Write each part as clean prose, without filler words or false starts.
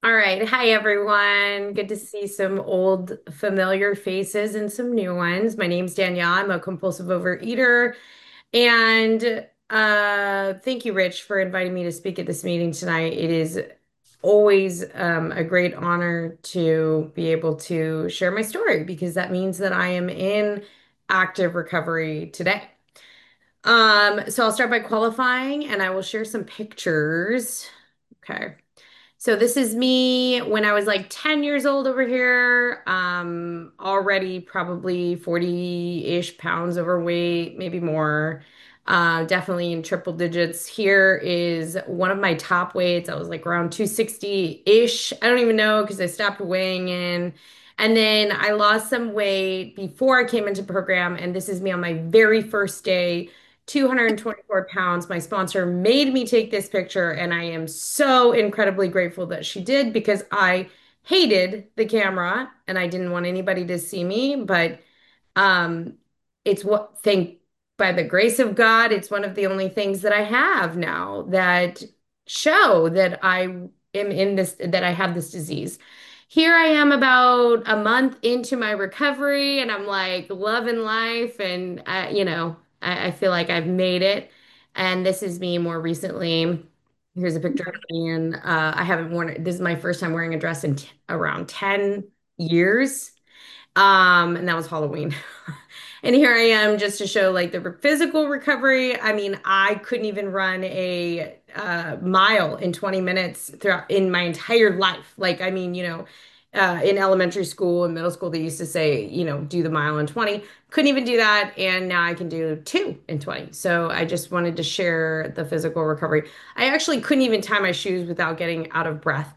All right. Hi, everyone. Good to see some old familiar faces and some new ones. My name's Danielle. I'm a compulsive overeater. And thank you, Rich, for inviting me to speak at this meeting tonight. It is always a great honor to be able to share my story because that means that I am in active recovery today. So I'll start by qualifying and I will share some pictures. Okay. So this is me when I was like 10 years old over here. Already probably 40-ish pounds overweight, maybe more. Definitely in triple digits. Here is one of my top weights. I was like around 260-ish. I don't even know because I stopped weighing in. And then I lost some weight before I came into program, and this is me on my very first day. 224 pounds. My sponsor made me take this picture, and I am so incredibly grateful that she did because I hated the camera and I didn't want anybody to see me. But um, it's what, thank by the grace of God, it's one of the only things that I have now that show that I am in this, that I have this disease. Here I am about a month into my recovery, and I'm like loving life, and I feel like I've made it. And this is me more recently. Here's a picture of me, and I haven't worn it. This is my first time wearing a dress in t around 10 years. And that was Halloween. And here I am just to show like the physical recovery. I mean, I couldn't even run a mile in 20 minutes throughout in my entire life. Like, I mean, in elementary school and middle school, they used to say, do the mile in 20. Couldn't even do that. And now I can do two in 20. So I just wanted to share the physical recovery. I actually couldn't even tie my shoes without getting out of breath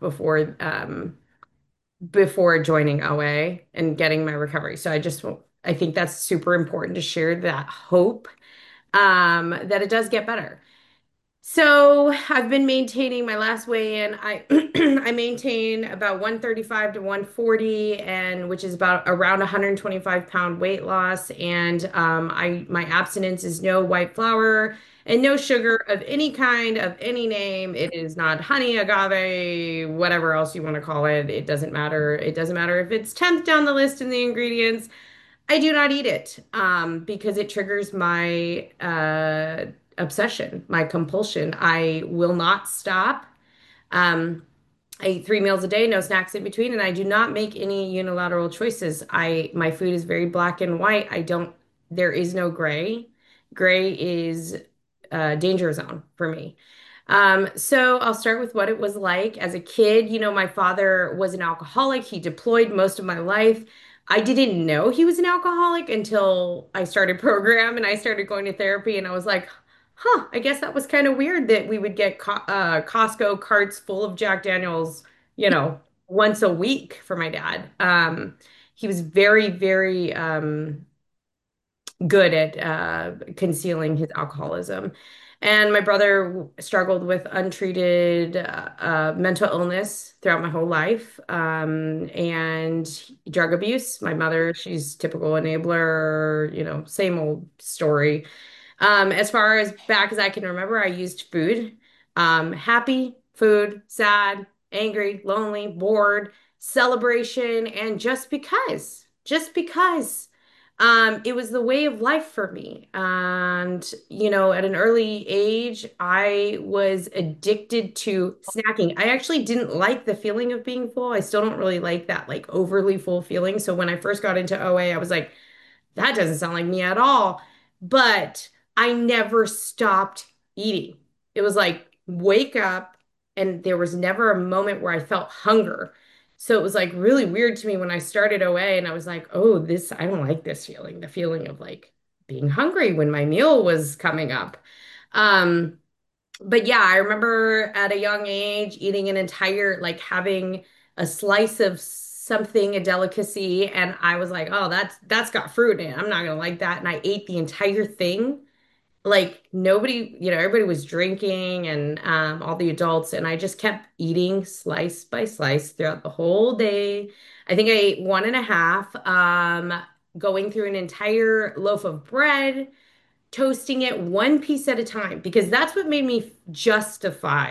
before joining OA and getting my recovery. So I think that's super important to share that hope that it does get better. So I've been maintaining my last weigh-in. I I maintain about 135 to 140, and which is about around 125-pound weight loss. And I my abstinence is no white flour and no sugar of any kind of any name. It is not honey, agave, whatever else you want to call it. It doesn't matter. It doesn't matter if it's 10th down the list in the ingredients. I do not eat it because it triggers my obsession, my compulsion. I will not stop. Um, I eat 3 meals a day, no snacks in between, and I do not make any unilateral choices. My food is very black and white. There is no gray. Gray is a danger zone for me. So I'll start with what it was like as a kid. My father was an alcoholic. He deployed most of my life. I didn't know he was an alcoholic until I started program and I started going to therapy, and I was like, huh, I guess that was kind of weird that we would get Costco carts full of Jack Daniels, once a week for my dad. He was very, very good at concealing his alcoholism. And my brother struggled with untreated mental illness throughout my whole life and drug abuse. My mother, she's typical enabler, same old story. As far as back as I can remember, I used food. Happy, food, sad, angry, lonely, bored, celebration, and just because. Just because. It was the way of life for me. And, at an early age, I was addicted to snacking. I actually didn't like the feeling of being full. I still don't really like that, like overly full feeling. So when I first got into OA, I was like, that doesn't sound like me at all. But I never stopped eating. It was like wake up, and there was never a moment where I felt hunger. So it was like really weird to me when I started OA, and I was like, oh, I don't like this feeling, the feeling of like being hungry when my meal was coming up. Um, but yeah, I remember at a young age eating an entire, like having a slice of something, a delicacy, and I was like, oh, that's got fruit in it. I'm not gonna like that. And I ate the entire thing. Like nobody, everybody was drinking and all the adults, and I just kept eating slice by slice throughout the whole day. I think I ate one and a half, going through an entire loaf of bread, toasting it one piece at a time because that's what made me justify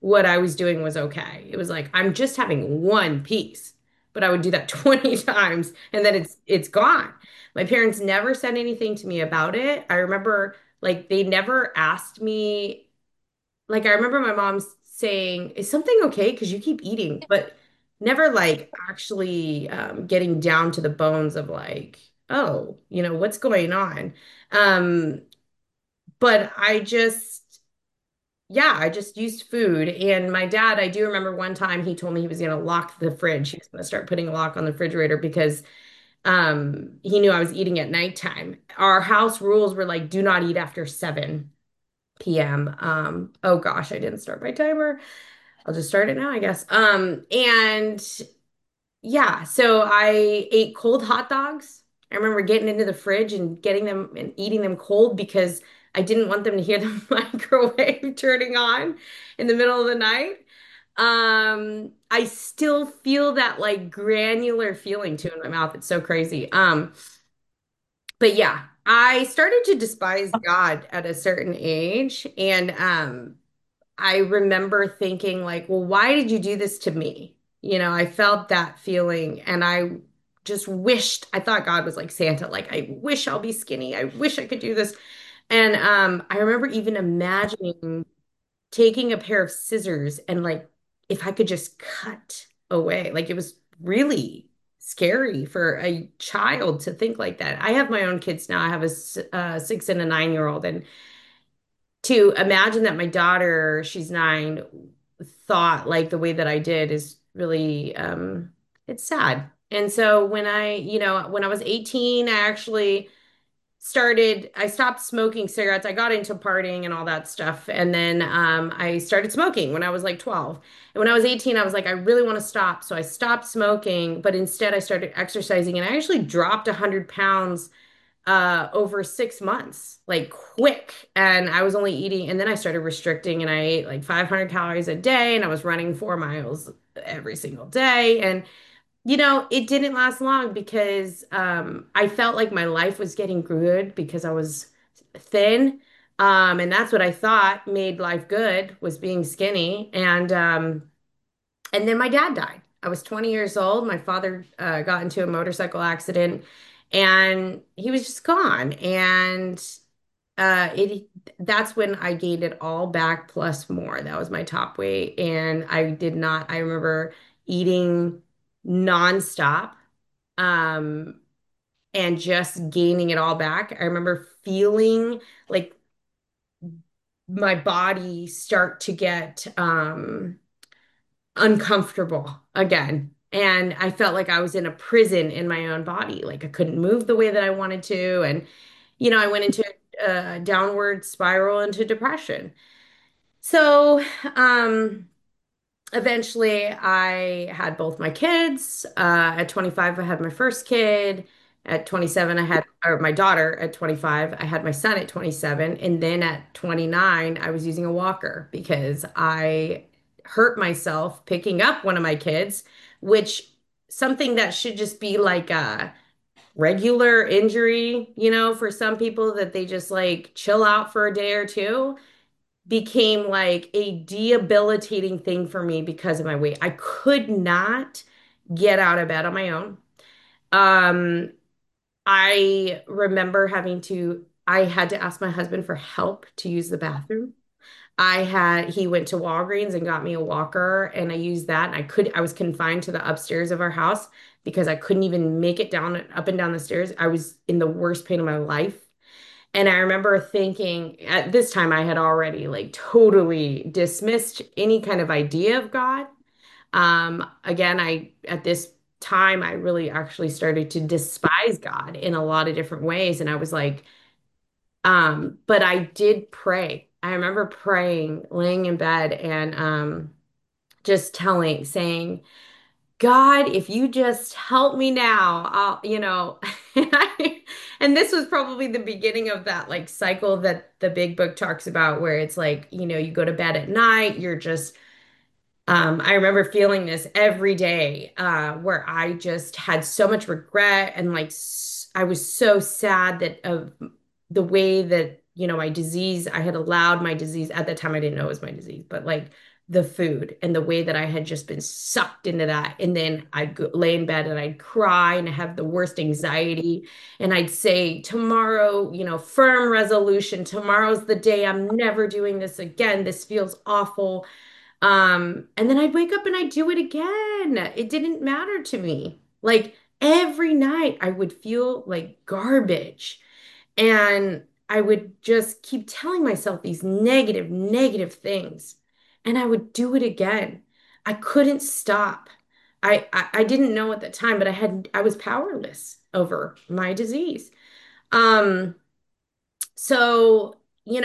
what I was doing was okay. It was like I'm just having one piece, but I would do that 20 times and then it's gone. My parents never said anything to me about it. I remember like they never asked me, like I remember my mom saying, "Is something okay? Because you keep eating," but never like actually getting down to the bones of like, oh, what's going on. Um, but yeah, I just used food. And my dad, I do remember one time he told me he was going to lock the fridge. He was going to start putting a lock on the refrigerator because he knew I was eating at nighttime. Our house rules were like, do not eat after 7 p.m. Oh gosh, I didn't start my timer. I'll just start it now, I guess. And yeah, so I ate cold hot dogs. I remember getting into the fridge and getting them and eating them cold because I didn't want them to hear the microwave turning on in the middle of the night. I still feel that like granular feeling too in my mouth. It's so crazy. But yeah, I started to despise God at a certain age, and I remember thinking like, well, why did you do this to me? I felt that feeling and I just wished, I thought God was like Santa, like I wish I'll be skinny. I wish I could do this. And I remember even imagining taking a pair of scissors and like if I could just cut away. Like it was really scary for a child to think like that. I have my own kids now. I have a 6 and a 9-year-old, and to imagine that my daughter, she's 9, thought like the way that I did is really it's sad. And so when I was 18, I stopped smoking cigarettes. I got into partying and all that stuff. And then I started smoking when I was like 12. And when I was 18, I was like, I really want to stop. So I stopped smoking, but instead I started exercising and I actually dropped 100 pounds over 6 months, like quick. And I was only eating, and then I started restricting, and I ate like 500 calories a day, and I was running 4 miles every single day. And it didn't last long because I felt like my life was getting good because I was thin. And that's what I thought made life good was being skinny. And then my dad died. I was 20 years old. My father got into a motorcycle accident and he was just gone. And it that's when I gained it all back plus more. That was my top weight. And I remember eating nonstop um, and just gaining it all back. I remember feeling like my body start to get uncomfortable again. And I felt like I was in a prison in my own body. Like I couldn't move the way that I wanted to. And, I went into a downward spiral into depression. So, eventually I had both my kids. At 25, I had my first kid. At 27, or my daughter at 25, I had my son at 27. And then at 29, I was using a walker because I hurt myself picking up one of my kids, which something that should just be like a regular injury, for some people that they just like chill out for a day or two became like a debilitating thing for me because of my weight. I could not get out of bed on my own. Um, I had to ask my husband for help to use the bathroom. He went to Walgreens and got me a walker and I used that. And I was confined to the upstairs of our house because I couldn't even make it down, up and down the stairs. I was in the worst pain of my life. And I remember thinking at this time I had already like totally dismissed any kind of idea of God. Again, at this time I really actually started to despise God in a lot of different ways. And I was like, but I did pray. I remember praying, laying in bed and just saying, God, if you just help me now, and and this was probably the beginning of that like cycle that the big book talks about, where it's like, you go to bed at night, I remember feeling this every day, where I just had so much regret and like I was so sad that of the way that, my disease, I had allowed my disease at the time, I didn't know it was my disease, but like the food and the way that I had just been sucked into that. And then I'd lay in bed and I'd cry and have the worst anxiety. And I'd say, tomorrow, firm resolution, tomorrow's the day. I'm never doing this again. This feels awful. And then I'd wake up and I'd do it again. It didn't matter to me. Like every night I would feel like garbage. And I would just keep telling myself these negative, negative things. And I would do it again. I couldn't stop. I didn't know at the time, but I was powerless over my disease. Um, so,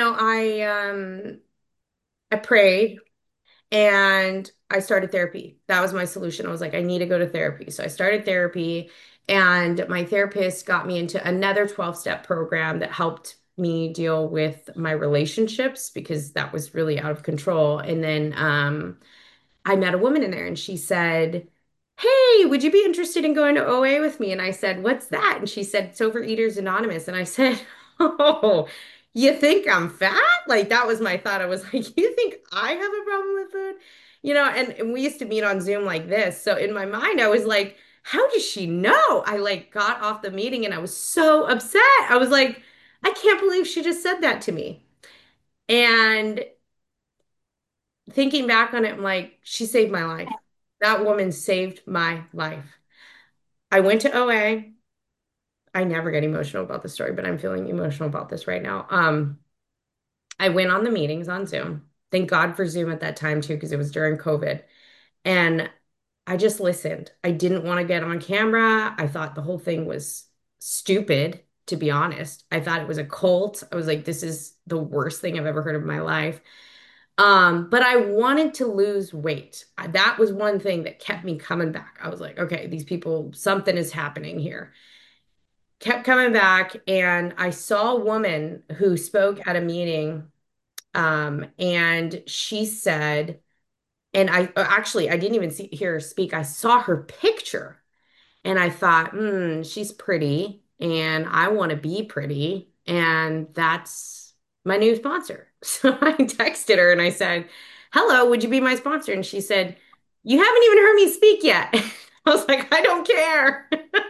I prayed and I started therapy. That was my solution. I was like, I need to go to therapy. So I started therapy, and my therapist got me into another 12-step program that helped me deal with my relationships because that was really out of control. And then I met a woman in there and she said, Hey, would you be interested in going to OA with me? And I said, What's that? And she said, It's Overeaters Anonymous. And I said, Oh, you think I'm fat? Like that was my thought. I was like, You think I have a problem with food? And we used to meet on Zoom like this. So in my mind, I was like, How does she know? I like got off the meeting and I was so upset. I was like, I can't believe she just said that to me. And thinking back on it, I'm like, she saved my life. That woman saved my life. I went to OA. I never get emotional about the story, but I'm feeling emotional about this right now. I went on the meetings on Zoom. Thank God for Zoom at that time too, because it was during COVID. And I just listened. I didn't want to get on camera. I thought the whole thing was stupid, to be honest. I thought it was a cult. I was like, this is the worst thing I've ever heard of in my life. But I wanted to lose weight. That was one thing that kept me coming back. I was like, okay, these people, something is happening here. Kept coming back, and I saw a woman who spoke at a meeting, and she said, and I didn't even hear her speak. I saw her picture. And I thought, she's pretty and I want to be pretty. And that's my new sponsor. So I texted her and I said, Hello, would you be my sponsor? And she said, You haven't even heard me speak yet. I was like, I don't care.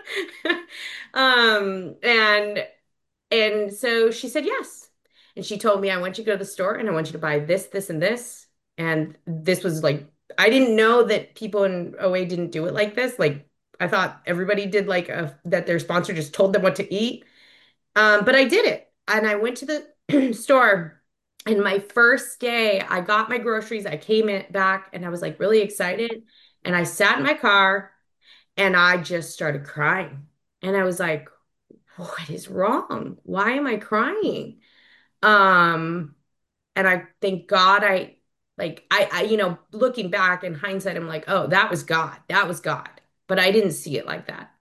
And so she said yes. And she told me, I want you to go to the store and I want you to buy this, this, and this. And this was like, I didn't know that people in OA didn't do it like this. Like, I thought everybody did that their sponsor just told them what to eat. But I did it. And I went to the store. And my first day, I got my groceries. I came in back and I was like really excited. And I sat in my car and I just started crying. And I was like, what is wrong? Why am I crying? Um, and I thank God looking back in hindsight, I'm like, oh, that was God. That was God. But I didn't see it like that.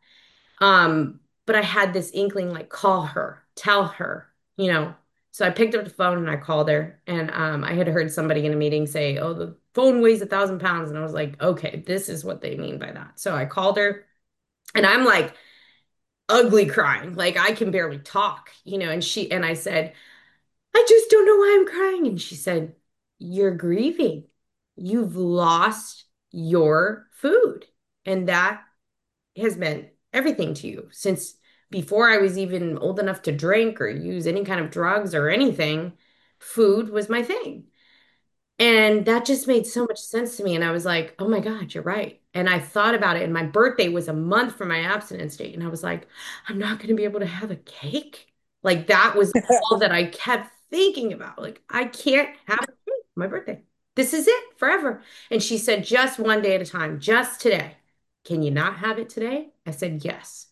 But I had this inkling, like, call her, tell her, you know. So I picked up the phone and I called her. And I had heard somebody in a meeting say, oh, the phone weighs 1,000 pounds. And I was like, okay, this is what they mean by that. So I called her and I'm like, ugly crying. Like I can barely talk, and I said, I just don't know why I'm crying. And she said, You're grieving. You've lost your food. And that has meant everything to you since before I was even old enough to drink or use any kind of drugs or anything. Food was my thing. And that just made so much sense to me. And I was like, oh my God, you're right. And I thought about it. And my birthday was a month from my abstinence date. And I was like, I'm not going to be able to have a cake. Like that was all that I kept thinking about. Like, I can't have a cake for my birthday. This is it forever. And she said, just one day at a time, just today. Can you not have it today? I said, yes.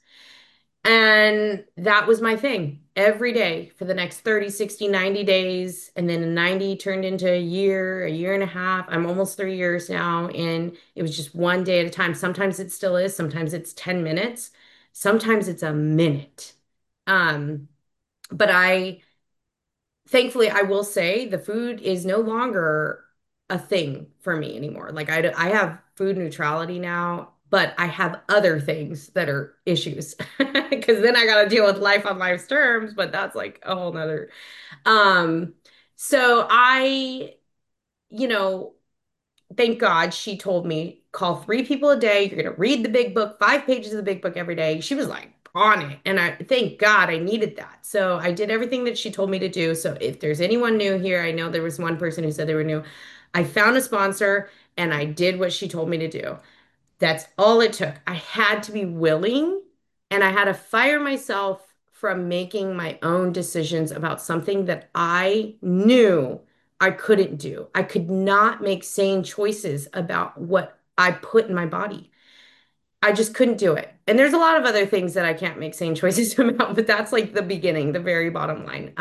And that was my thing every day for the next 30, 60, 90 days. And then 90 turned into a year and a half. I'm almost 3 years now. And it was just one day at a time. Sometimes it still is. Sometimes it's 10 minutes. Sometimes it's a minute. Um, but thankfully, I will say the food is no longer a thing for me anymore. Like I have food neutrality now, but I have other things that are issues because then I got to deal with life on life's terms, but that's like a whole nother. Um, so you know, thank God she told me, call three people a day. You're going to read the big book, 5 pages of the big book every day. She was like on it. And I thank God I needed that. So I did everything that she told me to do. So if there's anyone new here, I know there was one person who said they were new. I found a sponsor and I did what she told me to do. That's all it took. I had to be willing and I had to fire myself from making my own decisions about something that I knew I couldn't do. I could not make sane choices about what I put in my body. I just couldn't do it. And there's a lot of other things that I can't make sane choices about, but that's like the beginning, the very bottom line.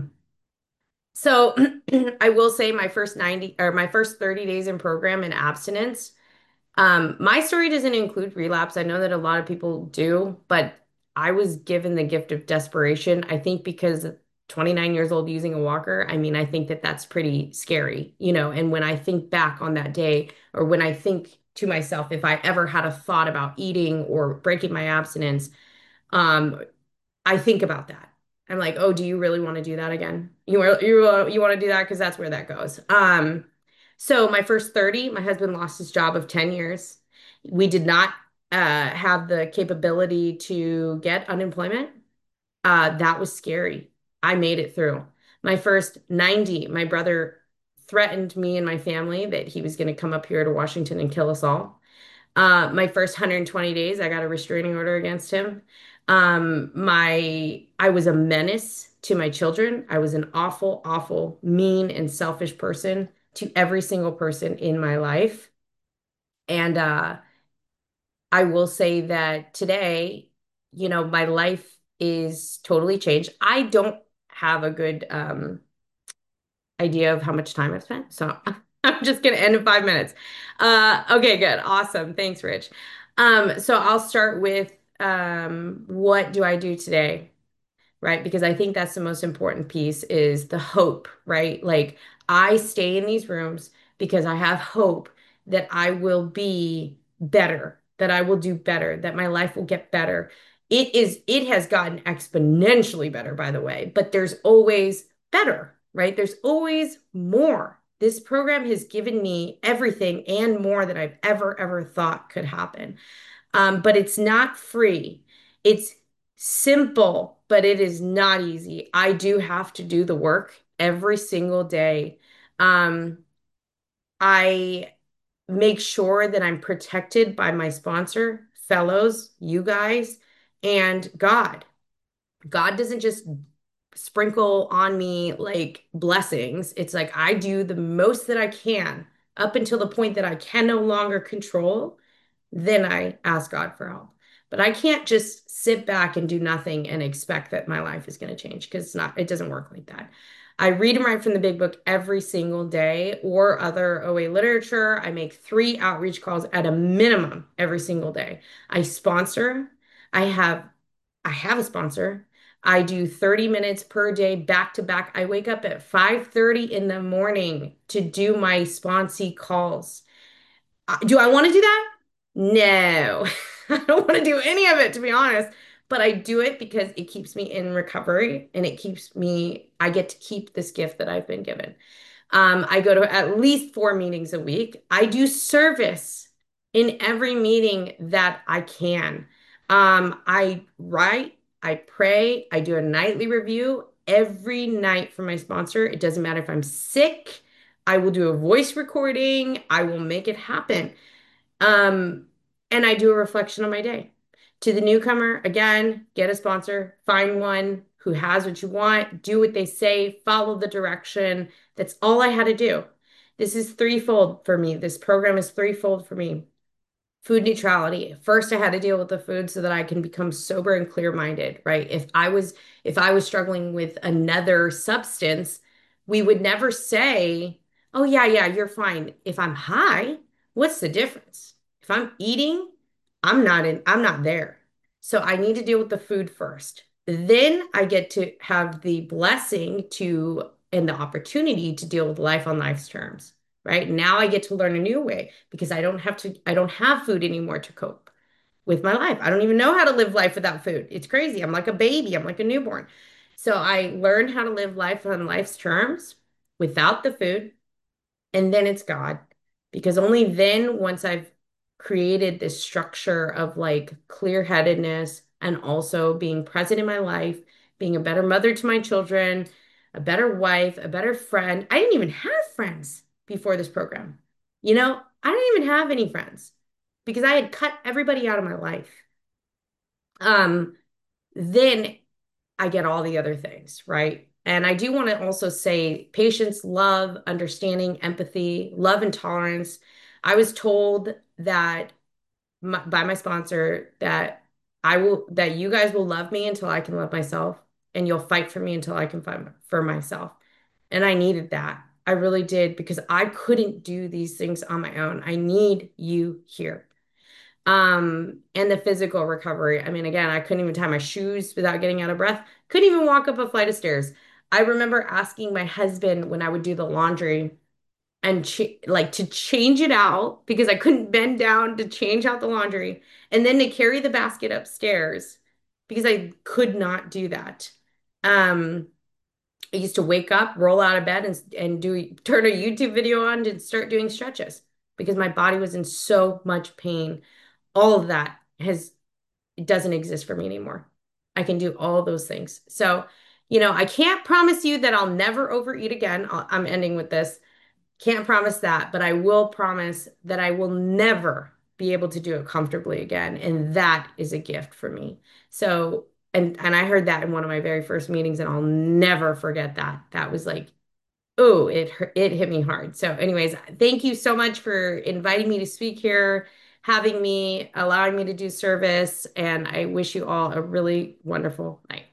So I will say my first 90 or my first 30 days in program in abstinence. My story doesn't include relapse. I know that a lot of people do, but I was given the gift of desperation. I think because 29 years old using a walker, I mean, I think that that's pretty scary, and when I think back on that day, or when I think to myself, if I ever had a thought about eating or breaking my abstinence, um, I think about that. I'm like, oh, do you really want to do that again? You want to do that because that's where that goes. So my first 30, my husband lost his job of 10 years. We did not have the capability to get unemployment. That was scary. I made it through. My first 90, my brother threatened me and my family that he was going to come up here to Washington and kill us all. My first 120 days, I got a restraining order against him. I was a menace to my children. I was an awful, awful, mean, and selfish person to every single person in my life. And I will say that today, my life is totally changed. I don't have a good idea of how much time I've spent. So I'm just going to end in 5 minutes. Okay, good. Awesome. Thanks, Rich. So I'll start with what do I do today? Right? Because I think that's the most important piece is the hope, right? Like I stay in these rooms because I have hope that I will be better, that I will do better, that my life will get better. It has gotten exponentially better, by the way, but there's always better, right? There's always more. This program has given me everything and more that I've ever thought could happen. But it's not free. It's simple, but it is not easy. I do have to do the work every single day. Um, I make sure that I'm protected by my sponsor, fellows, you guys, and God. God doesn't just sprinkle on me like blessings. It's like I do the most that I can up until the point that I can no longer control, then I ask God for help. But I can't just sit back and do nothing and expect that my life is going to change because it doesn't work like that. I read and write from the big book every single day or other OA literature. I make 3 outreach calls at a minimum every single day. I sponsor. I have I have a sponsor. I do 30 minutes per day back to back. I wake up at 5:30 in the morning to do my sponsee calls. Do I want to do that? No, I don't want to do any of it, to be honest. But I do it because it keeps me in recovery and I get to keep this gift that I've been given. I go to at least 4 meetings a week. I do service in every meeting that I can. I write, I pray, I do a nightly review every night for my sponsor. It doesn't matter if I'm sick. I will do a voice recording. I will make it happen. Um, and I do a reflection on my day. To the newcomer, again, get a sponsor, find one who has what you want, do what they say, follow the direction. That's all I had to do. This is threefold for me. This program is threefold for me. Food neutrality. First, I had to deal with the food so that I can become sober and clear-minded, right? If I was struggling with another substance, we would never say, "Oh yeah, yeah, you're fine." If I'm high, what's the difference? If I'm eating, I'm not there. So I need to deal with the food first. Then I get to have the blessing to and the opportunity to deal with life on life's terms, right? Now I get to learn a new way because I don't have food anymore to cope with my life. I don't even know how to live life without food. It's crazy. I'm like a baby, I'm like a newborn. So I learned how to live life on life's terms without the food, and then it's God. because only then, once I've created this structure of like clear-headedness and also being present in my life, being a better mother to my children, a better wife, a better friend. I didn't even have friends before this program. I didn't even have any friends because I had cut everybody out of my life. Um, then I get all the other things, right? And I do want to also say patience, love, understanding, empathy, love, and tolerance. I was told that by my sponsor that you guys will love me until I can love myself, and you'll fight for me until I can fight for myself. And I needed that. I really did because I couldn't do these things on my own. I need you here. And the physical recovery. I mean, again, I couldn't even tie my shoes without getting out of breath. Couldn't even walk up a flight of stairs. I remember asking my husband when I would do the laundry and ch like to change it out because I couldn't bend down to change out the laundry and then to carry the basket upstairs because I could not do that. Um, I used to wake up, roll out of bed and turn a YouTube video on and start doing stretches because my body was in so much pain. All of that has it doesn't exist for me anymore. I can do all those things. So, I can't promise you that I'll never overeat again. I'm ending with this. Can't promise that, but I will promise that I will never be able to do it comfortably again. And that is a gift for me. So, and I heard that in one of my very first meetings, and I'll never forget that. That was like, oh, it hit me hard. So, anyways, thank you so much for inviting me to speak here, having me, allowing me to do service, and I wish you all a really wonderful night.